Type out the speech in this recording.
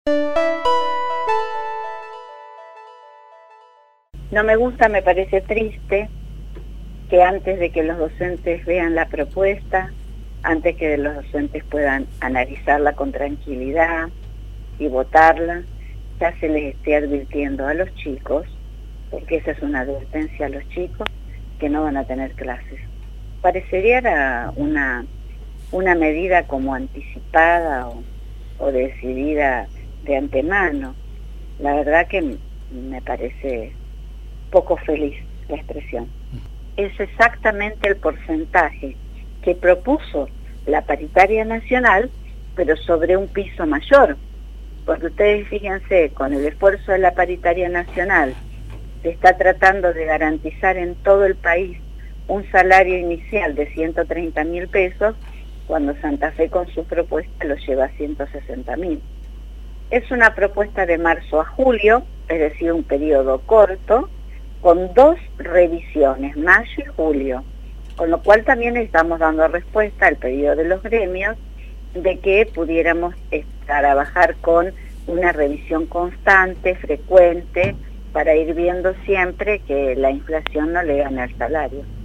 No me gusta, me parece triste que antes de que los docentes vean la propuesta, antes que los docentes puedan analizarla con tranquilidad y votarla, ya se les esté advirtiendo a los chicos, porque esa es una advertencia a los chicos, que no van a tener clases. Parecería una medida como anticipada o decidida de antemano. La verdad que me parece poco feliz la expresión. Es exactamente el porcentaje que propuso la paritaria nacional, pero sobre un piso mayor. Porque ustedes fíjense, con el esfuerzo de la paritaria nacional, se está tratando de garantizar en todo el país un salario inicial de 130.000 pesos, cuando Santa Fe con su propuesta lo lleva a 160.000. Es una propuesta de marzo a julio, es decir, un periodo corto, con 2 revisiones, mayo y julio, con lo cual también estamos dando respuesta al pedido de los gremios de que pudiéramos trabajar con una revisión constante, frecuente, para ir viendo siempre que la inflación no le gane al salario.